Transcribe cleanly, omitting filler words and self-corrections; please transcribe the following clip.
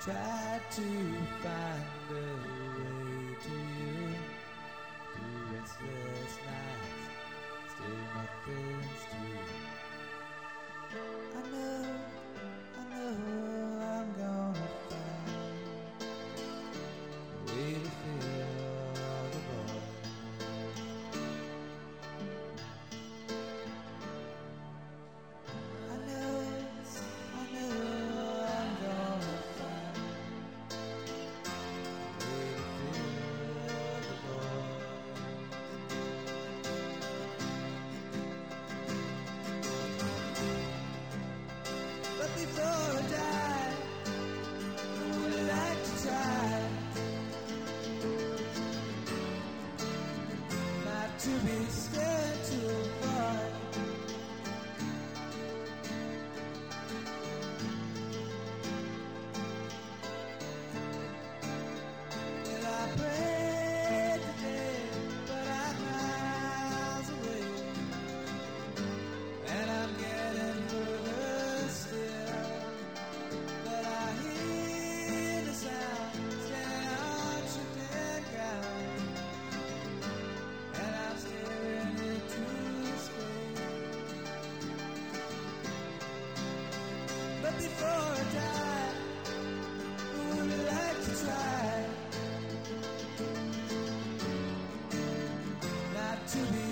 Try to find a way to you through restless nights. Still nothing's true. I know I'm gonna find a way to fill the void. I know I'm gonna find a way to fill the void. But before I die, I would like to try not to be scared to avoid. Well, I prayed today, but I'm miles away, and I'm getting further still. But I hear the sound standing on shifting ground, and I'm staring into space. But before I die, I would like to try not to be